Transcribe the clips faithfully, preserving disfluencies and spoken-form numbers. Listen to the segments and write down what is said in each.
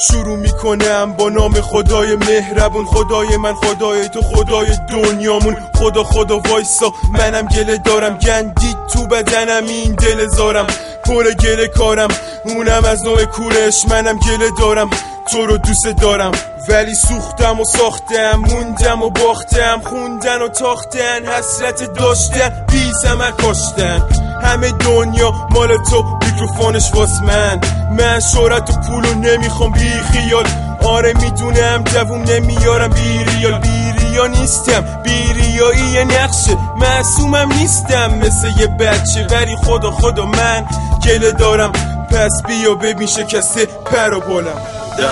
شروع میکنم با نام خدای مهربون، خدای من، خدای تو، خدای دنیامون. خدا خدا وایسا منم گله دارم، گندید تو بدنم این دل زارم، پر گله کارم اونم از نوع کورش. منم گله دارم تو رو دوست دارم، ولی سوختم و ساختم، موندم و باختم، خوندن و تاختن، حسرت داشتن، بی ثمر کاشتن. همه دنیا مال تو، میکروفونش واس من. من شهرت و پولو نمیخوام بی خیال، آره میدونم دووم نمیارم بی ریال. بی ریا نیستم، بی ریایی یه نقشه، معصومم نیستم مثل یه بچه، ولی خدا خدا من گله دارم. پس بیا ببین شکسته پر و بالم.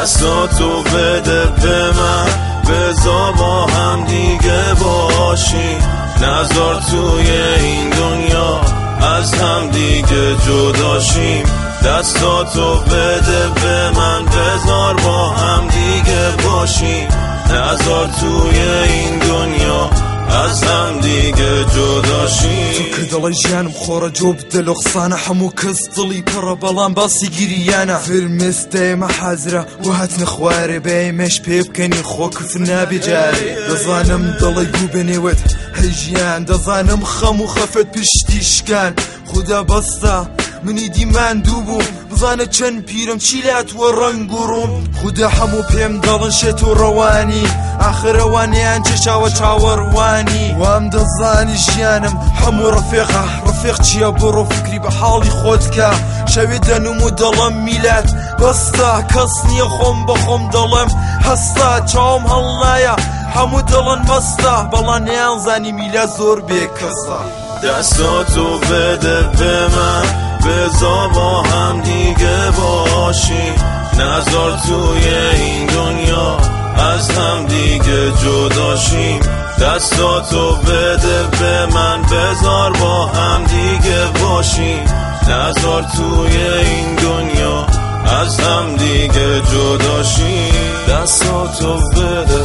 دستاتو بده به من، بذار با هم دیگه باشیم، نذار توی این دنیا از هم دیگه جداشیم. دستاتو بده به من، بذار با هم دیگه باشیم، نذار توی این دنیا از هم دیگه جداشیم. تو که دڵی ژیانم خۆرە جۆ بدەلۆ قسانە هەموو کەس دڵی پڕە بەڵام باسی گیریانە. فرمێستەیمە حەزرە و هەتنە خوارێ بەیمەش پێ بکەنی خۆ کفر نابێ جارێ. دەزانم دڵی گوو بنێوت هەی ژیان، دەزانم خەم و خەفەت پشتی شکان. خوددا بەستە منی دیمان دوو بووم، بزانە چەند پیرم چی لاتوە ڕەنگ و ڕوون. خوددا هەموو پێم دەڵن شێت و ڕەوانی، ئاخرەوانیان چێشاوە چاوەڕوانی. وام دەزانی ژیانم هەموو ڕفێقە، ڕفێق چییە بڕۆ فکری بە حاڵی خۆتکە. شەوێ دەنوم و دەڵم میلات بەستە، کەس نییە خۆم بە خۆم دەڵێم هەستا. چاوم هەڵنایە هەموو دڵن مەستە، بەڵام نەیانزانی میلات زۆر بێکەسە. دستاتو بده به من، بذار با هم دیگه باشیم، نذار توی این دنیا از هم دیگه جداشیم. دستاتو بده به من، بذار با هم دیگه باشیم، نذار توی این دنیا از هم دیگه جداشیم. دستاتو بده